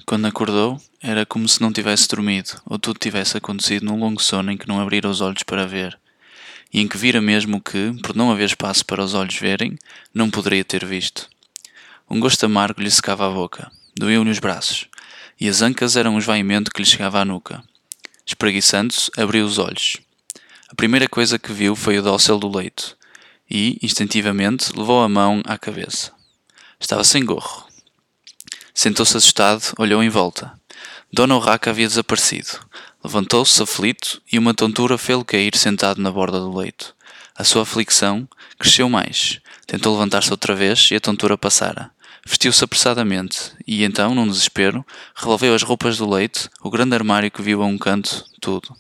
Quando acordou, era como se não tivesse dormido, ou tudo tivesse acontecido num longo sono em que não abrira os olhos para ver, e em que vira mesmo que, por não haver espaço para os olhos verem, não poderia ter visto. Um gosto amargo lhe secava a boca, doeu-lhe os braços, e as ancas eram um esvaimento que lhe chegava à nuca. Espreguiçando-se, abriu os olhos. A primeira coisa que viu foi o dossel do leito, e, instintivamente, levou a mão à cabeça. Estava sem gorro. Sentou-se assustado, olhou em volta. Dona Urraca havia desaparecido. Levantou-se aflito e uma tontura fê-lo cair sentado na borda do leito. A sua aflição cresceu mais. Tentou levantar-se outra vez e a tontura passara. Vestiu-se apressadamente e então, num desespero, revolveu as roupas do leito, o grande armário que viu a um canto, tudo.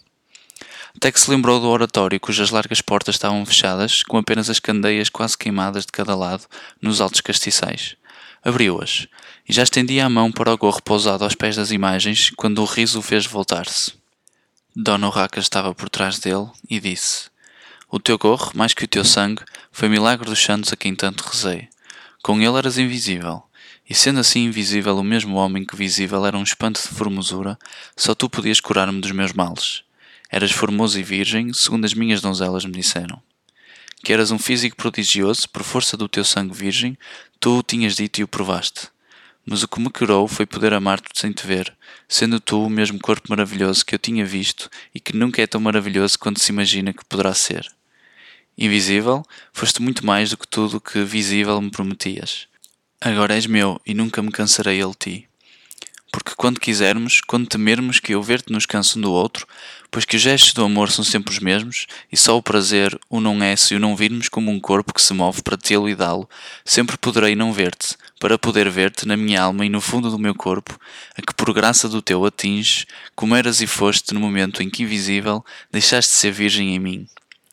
Até que se lembrou do oratório cujas largas portas estavam fechadas, com apenas as candeias quase queimadas de cada lado nos altos castiçais. Abriu-as, e já estendia a mão para o gorro pousado aos pés das imagens, quando o riso o fez voltar-se. Dona Urraca estava por trás dele e disse: "O teu gorro, mais que o teu sangue, foi milagre dos santos a quem tanto rezei. Com ele eras invisível, e sendo assim invisível o mesmo homem que visível era um espanto de formosura, só tu podias curar-me dos meus males. Eras formoso e virgem, segundo as minhas donzelas me disseram. Que eras um físico prodigioso, por força do teu sangue virgem, tu o tinhas dito e o provaste. Mas o que me curou foi poder amar-te sem te ver, sendo tu o mesmo corpo maravilhoso que eu tinha visto e que nunca é tão maravilhoso quanto se imagina que poderá ser. Invisível, foste muito mais do que tudo o que visível me prometias. Agora és meu e nunca me cansarei de ti. Porque quando quisermos, quando temermos que eu ver-te nos canse um do outro, pois que os gestos do amor são sempre os mesmos, e só o prazer o não é se o não virmos como um corpo que se move para tê-lo e dá-lo, sempre poderei não ver-te, para poder ver-te na minha alma e no fundo do meu corpo, a que por graça do teu atinges, como eras e foste no momento em que invisível deixaste de ser virgem em mim.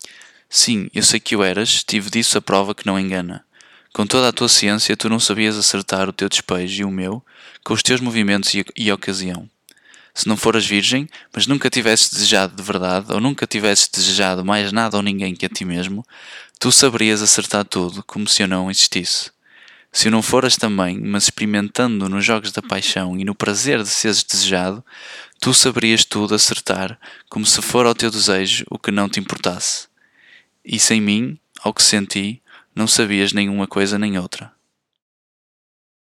Sim, eu sei que o eras, tive disso a prova que não engana. Com toda a tua ciência, tu não sabias acertar o teu despejo e o meu, com os teus movimentos e ocasião. Se não foras virgem, mas nunca tivesses desejado de verdade, ou nunca tivesses desejado mais nada ou ninguém que a ti mesmo, tu saberias acertar tudo, como se eu não existisse. Se o não foras também, mas experimentando nos jogos da paixão e no prazer de seres desejado, tu saberias tudo acertar, como se for ao teu desejo o que não te importasse. E sem mim, ao que senti, não sabias nenhuma coisa nem outra.